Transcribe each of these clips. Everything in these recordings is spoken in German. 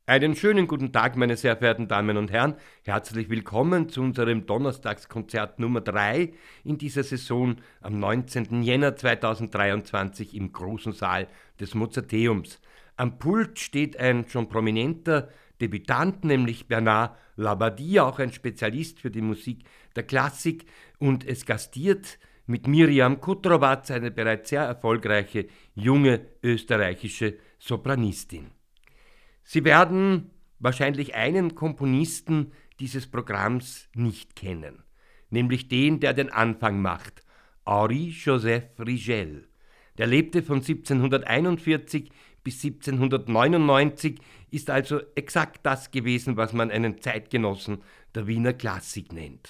Einen schönen guten Tag, meine sehr verehrten Damen und Herren. Herzlich willkommen zu unserem Donnerstagskonzert Nummer 3 in dieser Saison am 19. Jänner 2023 im großen Saal des Mozarteums. Am Pult steht ein schon prominenter Debütant, nämlich Bernard Labadie, auch ein Spezialist für die Musik der Klassik, und es gastiert mit Miriam Kutrowatz, eine bereits sehr erfolgreiche junge österreichische Sopranistin. Sie werden wahrscheinlich einen Komponisten dieses Programms nicht kennen, nämlich den, der den Anfang macht, Henri-Joseph Rigel. Der lebte von 1741 bis 1799, ist also exakt das gewesen, was man einen Zeitgenossen der Wiener Klassik nennt.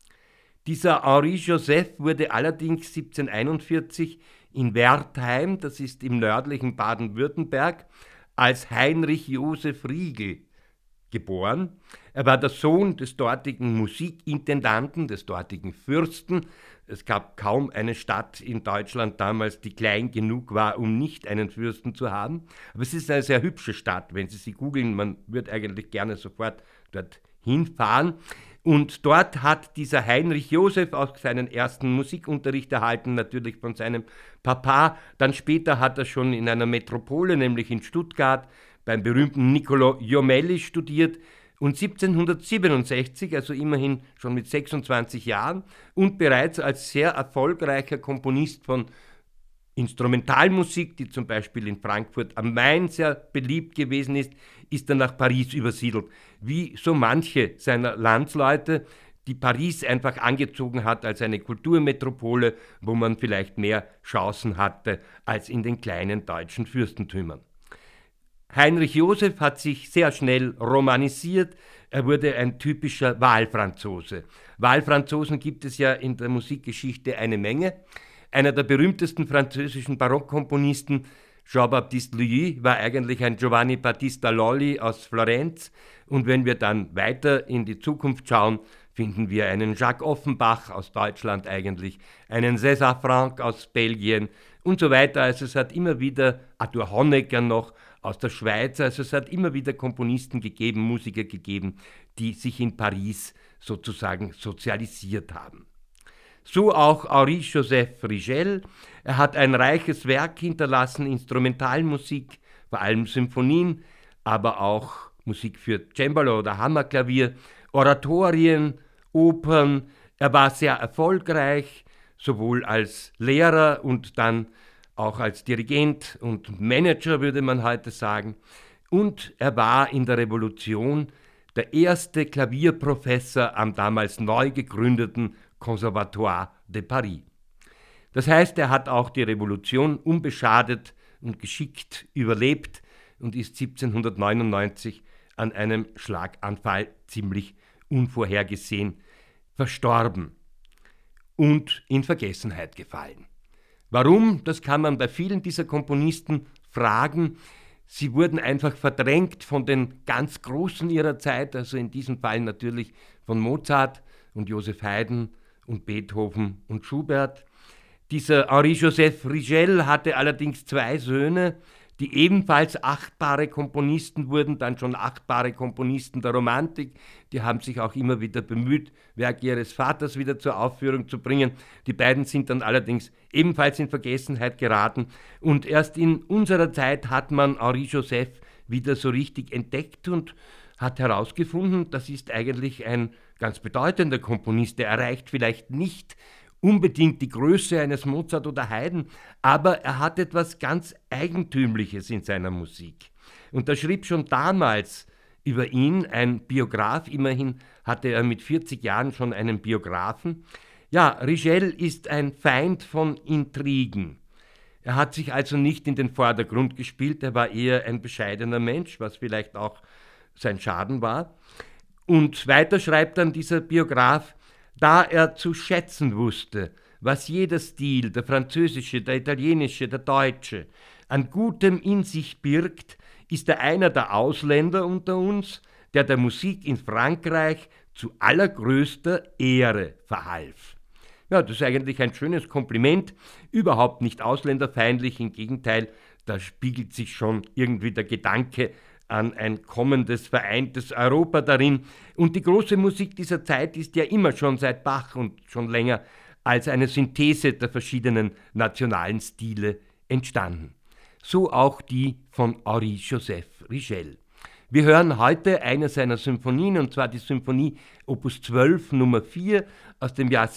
Dieser Henri-Joseph wurde allerdings 1741 in Wertheim, das ist im nördlichen Baden-Württemberg, als Heinrich Joseph Rigel geboren. Er war der Sohn des dortigen Musikintendanten, des dortigen Fürsten. Es gab kaum eine Stadt in Deutschland damals, die klein genug war, um nicht einen Fürsten zu haben. Aber es ist eine sehr hübsche Stadt, wenn Sie sie googeln. Man würde eigentlich gerne sofort dort hinfahren. Und dort hat dieser Heinrich Joseph auch seinen ersten Musikunterricht erhalten, natürlich von seinem Papa. Dann später hat er schon in einer Metropole, nämlich in Stuttgart, beim berühmten Niccolò Jommelli studiert. Und 1767, also immerhin schon mit 26 Jahren und bereits als sehr erfolgreicher Komponist von Instrumentalmusik, die zum Beispiel in Frankfurt am Main sehr beliebt gewesen ist, ist er nach Paris übersiedelt. Wie so manche seiner Landsleute, die Paris einfach angezogen hat als eine Kulturmetropole, wo man vielleicht mehr Chancen hatte als in den kleinen deutschen Fürstentümern. Heinrich Joseph hat sich sehr schnell romanisiert. Er wurde ein typischer Wahlfranzose. Wahlfranzosen gibt es ja in der Musikgeschichte eine Menge. Einer der berühmtesten französischen Barockkomponisten, Jean-Baptiste Lully, war eigentlich ein Giovanni Battista Lolli aus Florenz. Und wenn wir dann weiter in die Zukunft schauen, finden wir einen Jacques Offenbach aus Deutschland eigentlich, einen César Franck aus Belgien und so weiter. Also es hat immer wieder Arthur Honegger noch aus der Schweiz, also es hat immer wieder Komponisten gegeben, Musiker gegeben, die sich in Paris sozusagen sozialisiert haben. So auch Henri-Joseph Rigel. Er hat ein reiches Werk hinterlassen, Instrumentalmusik, vor allem Symphonien, aber auch Musik für Cembalo oder Hammerklavier, Oratorien, Opern. Er war sehr erfolgreich, sowohl als Lehrer und dann auch als Dirigent und Manager, würde man heute sagen. Und er war in der Revolution der erste Klavierprofessor am damals neu gegründeten Conservatoire de Paris. Das heißt, er hat auch die Revolution unbeschadet und geschickt überlebt und ist 1799 an einem Schlaganfall ziemlich unvorhergesehen verstorben und in Vergessenheit gefallen. Warum? Das kann man bei vielen dieser Komponisten fragen. Sie wurden einfach verdrängt von den ganz Großen ihrer Zeit, also in diesem Fall natürlich von Mozart und Joseph Haydn und Beethoven und Schubert. Dieser Henri-Joseph Rigel hatte allerdings zwei Söhne, die ebenfalls achtbare Komponisten wurden, dann schon achtbare Komponisten der Romantik. Die haben sich auch immer wieder bemüht, Werke ihres Vaters wieder zur Aufführung zu bringen. Die beiden sind dann allerdings ebenfalls in Vergessenheit geraten. Und erst in unserer Zeit hat man Henri-Joseph wieder so richtig entdeckt und hat herausgefunden, das ist eigentlich ein ganz bedeutender Komponist. Der erreicht vielleicht nicht unbedingt die Größe eines Mozart oder Haydn, aber er hat etwas ganz Eigentümliches in seiner Musik. Und da schrieb schon damals über ihn ein Biograf, immerhin hatte er mit 40 Jahren schon einen Biografen. Ja, Rigel ist ein Feind von Intrigen. Er hat sich also nicht in den Vordergrund gespielt, er war eher ein bescheidener Mensch, was vielleicht auch sein Schaden war. Und weiter schreibt dann dieser Biograf: Da er zu schätzen wusste, was jeder Stil, der französische, der italienische, der deutsche, an Gutem in sich birgt, ist er einer der Ausländer unter uns, der Musik in Frankreich zu allergrößter Ehre verhalf. Ja, das ist eigentlich ein schönes Kompliment, überhaupt nicht ausländerfeindlich, im Gegenteil, da spiegelt sich schon irgendwie der Gedanke an ein kommendes vereintes Europa darin. Und die große Musik dieser Zeit ist ja immer schon seit Bach und schon länger als eine Synthese der verschiedenen nationalen Stile entstanden. So auch die von Henri-Joseph Rigel. Wir hören heute eine seiner Symphonien, und zwar die Symphonie Opus 12 Nummer 4 aus dem Jahr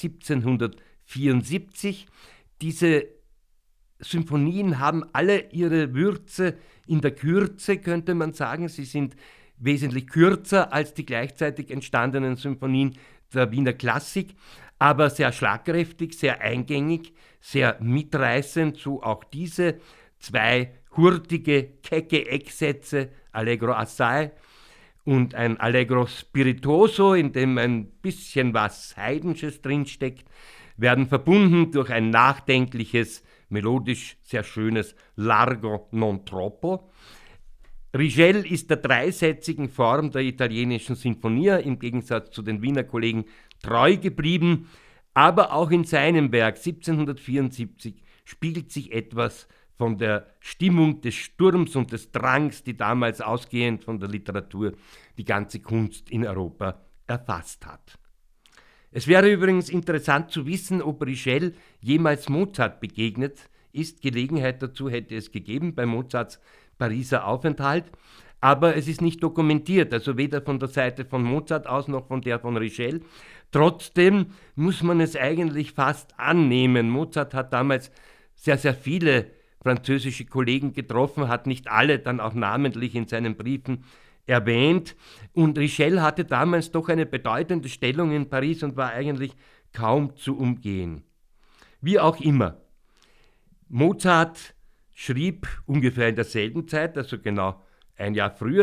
1774. Diese Symphonien haben alle ihre Würze in der Kürze, könnte man sagen. Sie sind wesentlich kürzer als die gleichzeitig entstandenen Symphonien der Wiener Klassik, aber sehr schlagkräftig, sehr eingängig, sehr mitreißend, so auch diese zwei hurtige, kecke Ecksätze, Allegro assai und ein Allegro spiritoso, in dem ein bisschen was Heidnisches drinsteckt, werden verbunden durch ein nachdenkliches, melodisch sehr schönes Largo non troppo. Rigel ist der dreisätzigen Form der italienischen Sinfonia im Gegensatz zu den Wiener Kollegen treu geblieben, aber auch in seinem Werk 1774 spiegelt sich etwas von der Stimmung des Sturms und des Drangs, die damals ausgehend von der Literatur die ganze Kunst in Europa erfasst hat. Es wäre übrigens interessant zu wissen, ob Rigel jemals Mozart begegnet ist. Gelegenheit dazu hätte es gegeben bei Mozarts Pariser Aufenthalt, aber es ist nicht dokumentiert, also weder von der Seite von Mozart aus noch von der von Rigel. Trotzdem muss man es eigentlich fast annehmen. Mozart hat damals sehr, sehr viele französische Kollegen getroffen, hat nicht alle dann auch namentlich in seinen Briefen erwähnt. Und Rigel hatte damals doch eine bedeutende Stellung in Paris und war eigentlich kaum zu umgehen. Wie auch immer, Mozart schrieb ungefähr in derselben Zeit, also genau ein Jahr früher,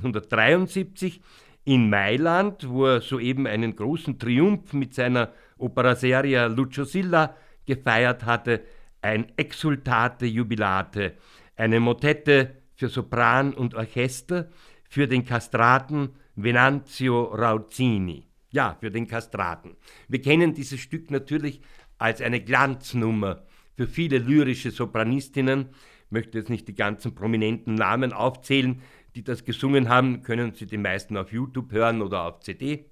1773, in Mailand, wo er soeben einen großen Triumph mit seiner Opera seria Lucio Silla gefeiert hatte, ein Exsultate Jubilate, eine Motette für Sopran und Orchester für den Kastraten Venanzio Rauzzini. Ja, für den Kastraten. Wir kennen dieses Stück natürlich als eine Glanznummer für viele lyrische Sopranistinnen. Ich möchte jetzt nicht die ganzen prominenten Namen aufzählen, die das gesungen haben, können Sie die meisten auf YouTube hören oder auf CD.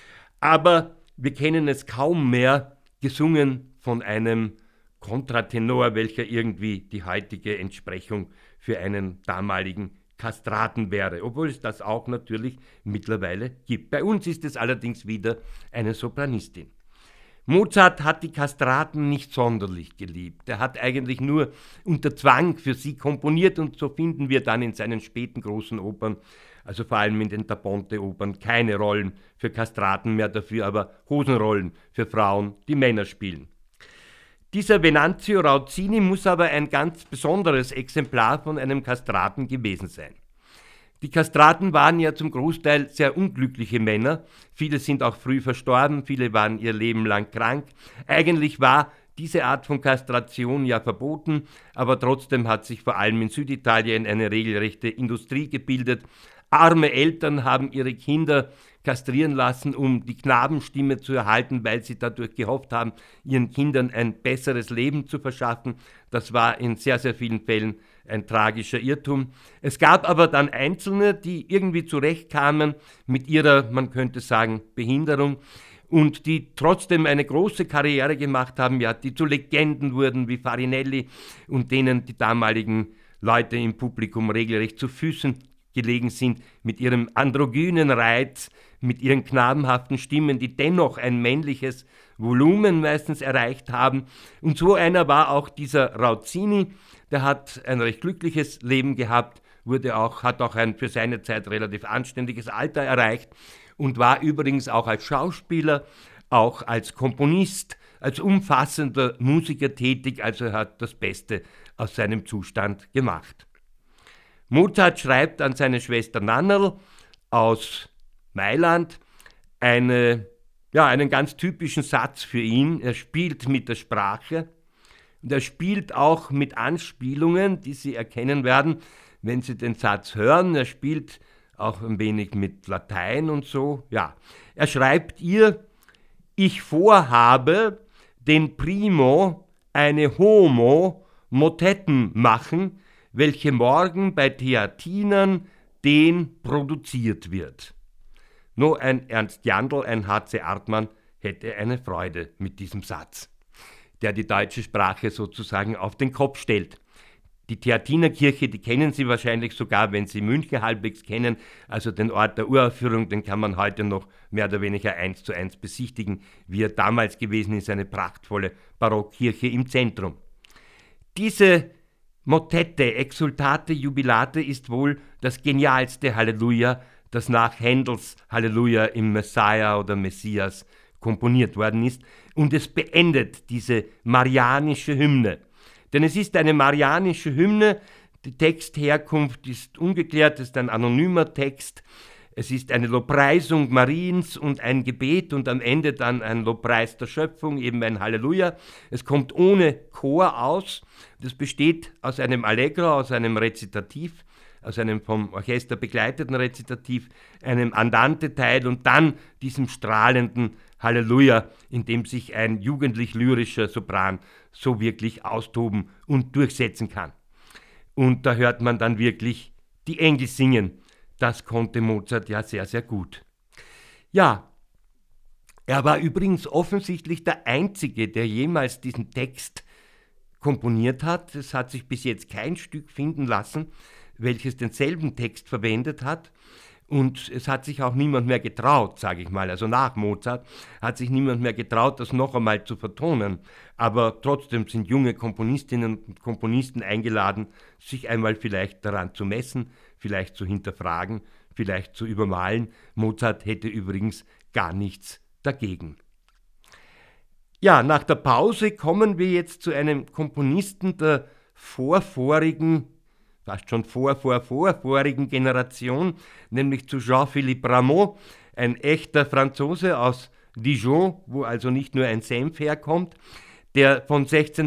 Aber wir kennen es kaum mehr gesungen von einem Kontratenor, welcher irgendwie die heutige Entsprechung für einen damaligen Kastraten wäre, obwohl es das auch natürlich mittlerweile gibt. Bei uns ist es allerdings wieder eine Sopranistin. Mozart hat die Kastraten nicht sonderlich geliebt. Er hat eigentlich nur unter Zwang für sie komponiert und so finden wir dann in seinen späten großen Opern, also vor allem in den Da Ponte-Opern, keine Rollen für Kastraten mehr, dafür aber Hosenrollen für Frauen, die Männer spielen. Dieser Venanzio Rauzzini muss aber ein ganz besonderes Exemplar von einem Kastraten gewesen sein. Die Kastraten waren ja zum Großteil sehr unglückliche Männer. Viele sind auch früh verstorben, viele waren ihr Leben lang krank. Eigentlich war diese Art von Kastration ja verboten, aber trotzdem hat sich vor allem in Süditalien eine regelrechte Industrie gebildet. Arme Eltern haben ihre Kinder kastrieren lassen, um die Knabenstimme zu erhalten, weil sie dadurch gehofft haben, ihren Kindern ein besseres Leben zu verschaffen. Das war in sehr, sehr vielen Fällen ein tragischer Irrtum. Es gab aber dann Einzelne, die irgendwie zurechtkamen mit ihrer, man könnte sagen, Behinderung und die trotzdem eine große Karriere gemacht haben, ja, die zu Legenden wurden wie Farinelli und denen die damaligen Leute im Publikum regelrecht zu Füßen gelegen sind, mit ihrem androgynen Reiz, mit ihren knabenhaften Stimmen, die dennoch ein männliches Volumen meistens erreicht haben. Und so einer war auch dieser Rauzzini, der hat ein recht glückliches Leben gehabt, hat auch ein für seine Zeit relativ anständiges Alter erreicht und war übrigens auch als Schauspieler, auch als Komponist, als umfassender Musiker tätig, also er hat das Beste aus seinem Zustand gemacht. Mozart schreibt an seine Schwester Nannerl aus Mailand einen ganz typischen Satz für ihn. Er spielt mit der Sprache und er spielt auch mit Anspielungen, die Sie erkennen werden, wenn Sie den Satz hören. Er spielt auch ein wenig mit Latein und so. Ja, er schreibt ihr: Ich vorhabe, den Primo eine Homo Motetten machen, welche morgen bei Theatinern den produziert wird. Nur ein Ernst Jandl, ein H.C. Artmann hätte eine Freude mit diesem Satz, der die deutsche Sprache sozusagen auf den Kopf stellt. Die Theatinerkirche, die kennen Sie wahrscheinlich sogar, wenn Sie München halbwegs kennen, also den Ort der Uraufführung, den kann man heute noch mehr oder weniger 1:1 besichtigen, wie er damals gewesen ist, eine prachtvolle Barockkirche im Zentrum. Diese Motette Exultate Jubilate ist wohl das genialste Halleluja, das nach Händels Halleluja im Messiah oder Messias komponiert worden ist, und es beendet diese marianische Hymne. Denn es ist eine marianische Hymne, die Textherkunft ist ungeklärt, es ist ein anonymer Text, es ist eine Lobpreisung Mariens und ein Gebet und am Ende dann ein Lobpreis der Schöpfung, eben ein Halleluja. Es kommt ohne Chor aus, das besteht aus einem Allegro, aus einem Rezitativ, aus einem vom Orchester begleiteten Rezitativ, einem Andante-Teil und dann diesem strahlenden Halleluja, in dem sich ein jugendlich-lyrischer Sopran so wirklich austoben und durchsetzen kann. Und da hört man dann wirklich die Engel singen. Das konnte Mozart ja sehr, sehr gut. Ja, er war übrigens offensichtlich der Einzige, der jemals diesen Text komponiert hat. Es hat sich bis jetzt kein Stück finden lassen, welches denselben Text verwendet hat. Und es hat sich auch niemand mehr getraut, sage ich mal, also nach Mozart hat sich niemand mehr getraut, das noch einmal zu vertonen. Aber trotzdem sind junge Komponistinnen und Komponisten eingeladen, sich einmal vielleicht daran zu messen, vielleicht zu hinterfragen, vielleicht zu übermalen. Mozart hätte übrigens gar nichts dagegen. Ja, nach der Pause kommen wir jetzt zu einem Komponisten der vorvorigen, fast schon vorvorigen Generation, nämlich zu Jean-Philippe Rameau, ein echter Franzose aus Dijon, wo also nicht nur ein Senf herkommt, der von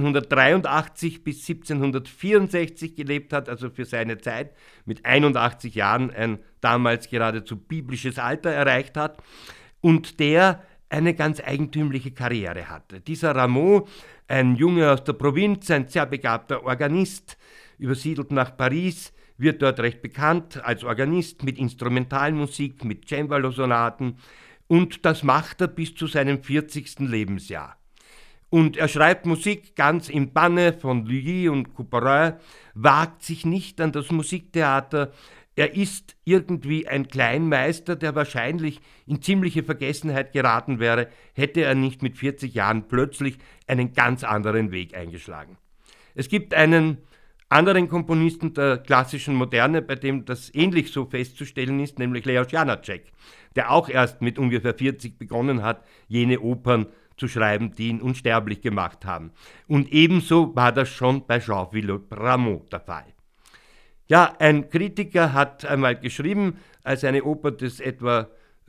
1683 bis 1764 gelebt hat, also für seine Zeit mit 81 Jahren ein damals geradezu biblisches Alter erreicht hat und der eine ganz eigentümliche Karriere hatte. Dieser Rameau, ein Junge aus der Provinz, ein sehr begabter Organist, übersiedelt nach Paris, wird dort recht bekannt als Organist mit Instrumentalmusik, mit Cembalo-Sonaten und das macht er bis zu seinem 40. Lebensjahr. Und er schreibt Musik ganz im Banne von Lully und Couperin, wagt sich nicht an das Musiktheater. Er ist irgendwie ein Kleinmeister, der wahrscheinlich in ziemliche Vergessenheit geraten wäre, hätte er nicht mit 40 Jahren plötzlich einen ganz anderen Weg eingeschlagen. Es gibt einen anderen Komponisten der klassischen Moderne, bei dem das ähnlich so festzustellen ist, nämlich Leos Janáček, der auch erst mit ungefähr 40 begonnen hat, jene Opern zu schreiben, die ihn unsterblich gemacht haben. Und ebenso war das schon bei Jean-Philippe Rameau der Fall. Ja, ein Kritiker hat einmal geschrieben, als eine Oper des etwa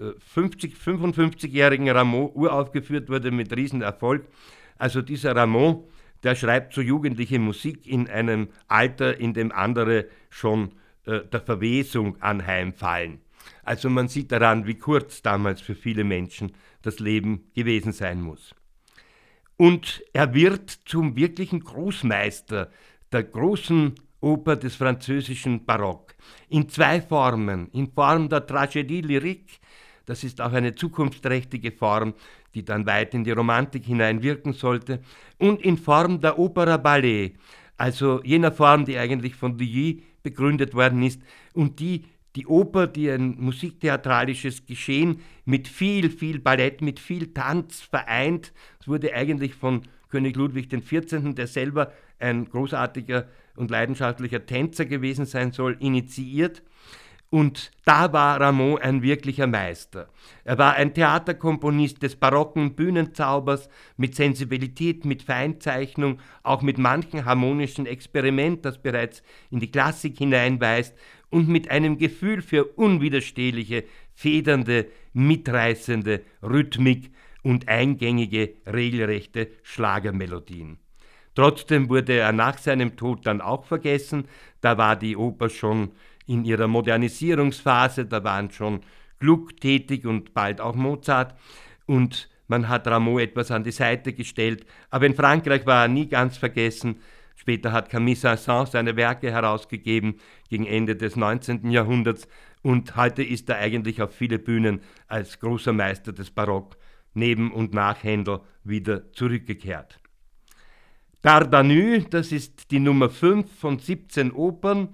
55-jährigen Rameau uraufgeführt wurde mit Riesenerfolg, also dieser Rameau, der schreibt so jugendliche Musik in einem Alter, in dem andere schon der Verwesung anheimfallen. Also man sieht daran, wie kurz damals für viele Menschen das Leben gewesen sein muss. Und er wird zum wirklichen Großmeister der großen Oper des französischen Barock. In zwei Formen. In Form der Tragédie lyrique, das ist auch eine zukunftsträchtige Form, die dann weit in die Romantik hineinwirken sollte, und in Form der Opera Ballet, also jener Form, die eigentlich von Lully begründet worden ist und die Oper, die ein musiktheatralisches Geschehen mit viel Ballett, mit viel Tanz vereint. Es wurde eigentlich von König Ludwig XIV., der selber ein großartiger und leidenschaftlicher Tänzer gewesen sein soll, initiiert. Und da war Rameau ein wirklicher Meister. Er war ein Theaterkomponist des barocken Bühnenzaubers mit Sensibilität, mit Feinzeichnung, auch mit manchem harmonischen Experiment, das bereits in die Klassik hineinweist, und mit einem Gefühl für unwiderstehliche, federnde, mitreißende Rhythmik und eingängige, regelrechte Schlagermelodien. Trotzdem wurde er nach seinem Tod dann auch vergessen. Da war die Oper schon in ihrer Modernisierungsphase, da waren schon Gluck tätig und bald auch Mozart und man hat Rameau etwas an die Seite gestellt. Aber in Frankreich war er nie ganz vergessen. Später hat Camille Saint-Saëns seine Werke herausgegeben, gegen Ende des 19. Jahrhunderts. Und heute ist er eigentlich auf viele Bühnen als großer Meister des Barock neben und nach Händel wieder zurückgekehrt. Dardanu, das ist die Nummer 5 von 17 Opern,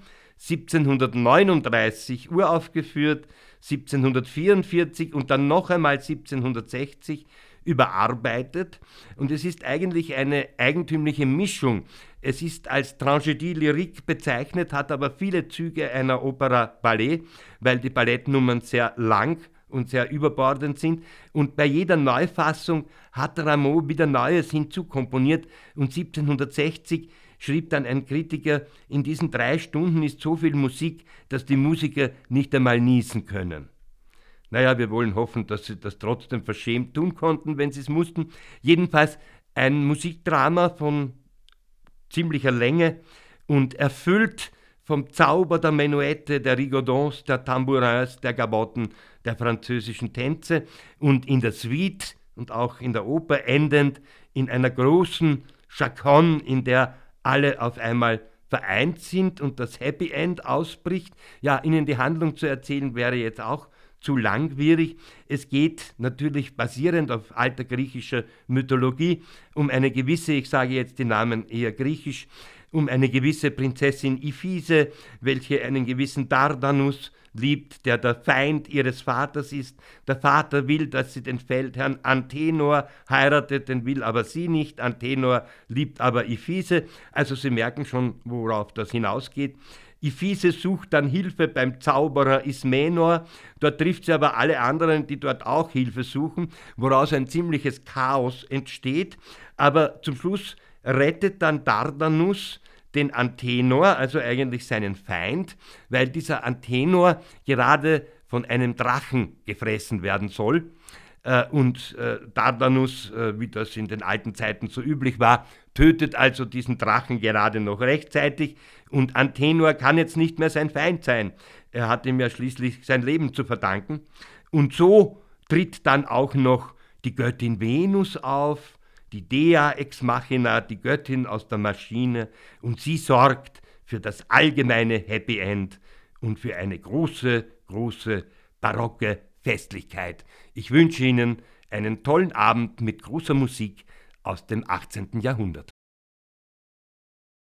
1739 uraufgeführt, 1744 und dann noch einmal 1760 überarbeitet. Und es ist eigentlich eine eigentümliche Mischung. Es ist als Tragédie lyrique bezeichnet, hat aber viele Züge einer Opera Ballet, weil die Ballettnummern sehr lang und sehr überbordend sind. Und bei jeder Neufassung hat Rameau wieder Neues hinzukomponiert. Und 1760 schrieb dann ein Kritiker, in diesen 3 Stunden ist so viel Musik, dass die Musiker nicht einmal niesen können. Naja, wir wollen hoffen, dass sie das trotzdem verschämt tun konnten, wenn sie es mussten. Jedenfalls ein Musikdrama von ziemlicher Länge und erfüllt vom Zauber der Menuette, der Rigodons, der Tambourins, der Gavotten, der französischen Tänze und in der Suite und auch in der Oper endend in einer großen Chaconne, in der alle auf einmal vereint sind und das Happy End ausbricht. Ja, Ihnen die Handlung zu erzählen wäre jetzt auch zu langwierig. Es geht natürlich basierend auf alter griechischer Mythologie um eine gewisse, ich sage jetzt die Namen eher griechisch, um eine gewisse Prinzessin Iphise, welche einen gewissen Dardanus liebt, der der Feind ihres Vaters ist. Der Vater will, dass sie den Feldherrn Antenor heiratet, den will aber sie nicht. Antenor liebt aber Iphise. Also Sie merken schon, worauf das hinausgeht. Iphise sucht dann Hilfe beim Zauberer Ismenor, dort trifft sie aber alle anderen, die dort auch Hilfe suchen, woraus ein ziemliches Chaos entsteht, aber zum Schluss rettet dann Dardanus den Antenor, also eigentlich seinen Feind, weil dieser Antenor gerade von einem Drachen gefressen werden soll. Und Dardanus, wie das in den alten Zeiten so üblich war, tötet also diesen Drachen gerade noch rechtzeitig und Antenor kann jetzt nicht mehr sein Feind sein. Er hat ihm ja schließlich sein Leben zu verdanken. Und so tritt dann auch noch die Göttin Venus auf, die Dea ex machina, die Göttin aus der Maschine, und sie sorgt für das allgemeine Happy End und für eine große, große barocke Festlichkeit. Ich wünsche Ihnen einen tollen Abend mit großer Musik aus dem 18. Jahrhundert.